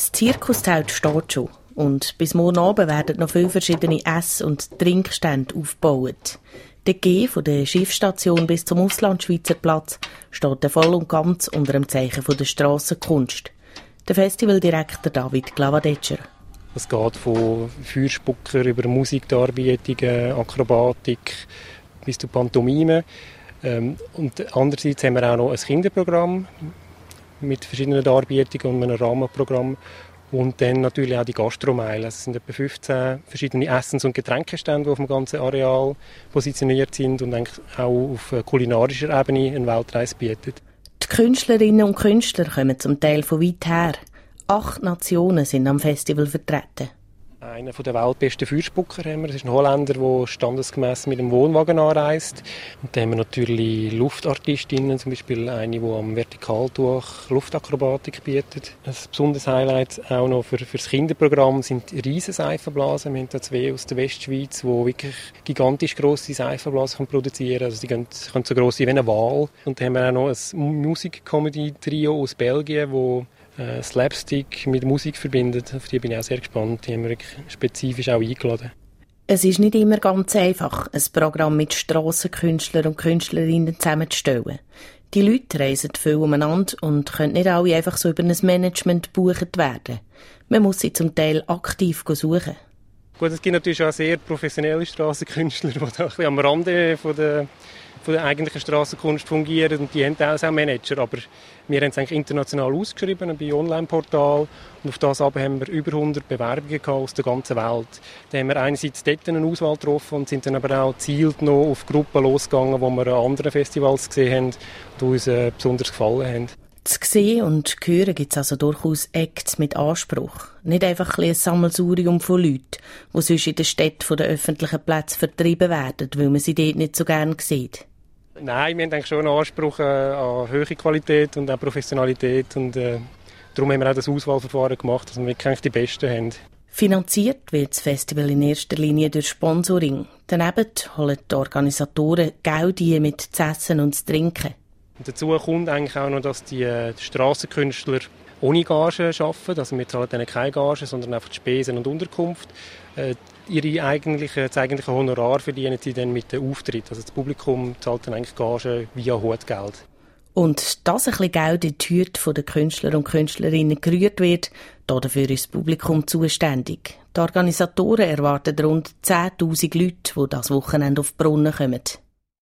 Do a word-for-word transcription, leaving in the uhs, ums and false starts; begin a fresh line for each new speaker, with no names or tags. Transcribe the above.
Das Zirkuszelt steht schon und bis morgen Abend werden noch viele verschiedene Ess- und Trinkstände aufgebaut. Der G von der Schiffsstation bis zum Auslandschweizer Platz steht voll und ganz unter dem Zeichen der Strassenkunst. Der Festivaldirektor David Glavadetscher.
Es geht von Feuerspucker über Musikdarbietungen, Akrobatik bis zu Pantomime. Ähm, und andererseits haben wir auch noch ein Kinderprogramm mit verschiedenen Darbietungen und einem Rahmenprogramm. Und dann natürlich auch die Gastromeile. Es sind etwa fünfzehn verschiedene Essens- und Getränkestände, die auf dem ganzen Areal positioniert sind und eigentlich auch auf kulinarischer Ebene eine Weltreise bieten.
Die Künstlerinnen und Künstler kommen zum Teil von weit her. Acht Nationen sind am Festival vertreten.
Einer der weltbesten Feuerspucker haben wir. Das ist ein Holländer, der standesgemäß mit dem Wohnwagen anreist. Und dann haben wir natürlich Luftartistinnen, zum Beispiel eine, die am Vertikaltuch Luftakrobatik bietet. Ein besonderes Highlight auch noch für, für das Kinderprogramm sind riesen Seifenblasen. Wir haben da zwei aus der Westschweiz, die wirklich gigantisch grosse Seifenblasen produzieren können. Also die können, können so gross sein wie ein Wal. Und dann haben wir auch noch ein Musik-Comedy-Trio aus Belgien, das Slapstick mit Musik verbindet. Auf die bin ich auch sehr gespannt. Die haben wir spezifisch auch eingeladen.
Es ist nicht immer ganz einfach, ein Programm mit Strassenkünstlern und Künstlerinnen zusammenzustellen. Die Leute reisen viel umeinander und können nicht alle einfach so über ein Management gebucht werden. Man muss sie zum Teil aktiv suchen.
Gut, es gibt natürlich auch sehr professionelle Strassenkünstler, die da ein bisschen am Rande von der von der eigentlichen Strassenkunst fungieren und die haben auch Manager, aber wir haben es eigentlich international ausgeschrieben bei Online-Portal und auf das aber haben wir über hundert Bewerbungen aus der ganzen Welt. Da haben wir einerseits dort eine Auswahl getroffen und sind dann aber auch gezielt noch auf Gruppen losgegangen, die wir an anderen Festivals gesehen haben, die uns äh, besonders gefallen haben.
Zu sehen und hören gibt es also durchaus Acts mit Anspruch. Nicht einfach ein Sammelsurium von Leuten, die sonst in der Stadt von den öffentlichen Plätzen vertrieben werden, weil man sie dort nicht so gerne sieht.
Nein, wir haben eigentlich schon einen Anspruch äh, an hohe Qualität und auch Professionalität. Und, äh, darum haben wir auch das Auswahlverfahren gemacht, dass wir wirklich die Besten haben.
Finanziert wird das Festival in erster Linie durch Sponsoring. Daneben holen die Organisatoren Geld ein mit zu essen und zu trinken.
Und dazu kommt eigentlich auch noch, dass die, äh, die Strassenkünstler ohne Gage arbeiten. Also wir zahlen denen keine Gage, sondern einfach die Spesen und Unterkunft. Äh, ihre eigentliche, das eigentliche Honorar verdienen sie dann mit dem Auftritt. Also das Publikum zahlt dann eigentlich Gage via Hutgeld.
Und dass ein bisschen Geld in die Hüte der Künstler und Künstlerinnen gerührt wird, dafür ist das Publikum zuständig. Die Organisatoren erwarten rund zehntausend Leute, die das Wochenende auf die Brunnen kommen.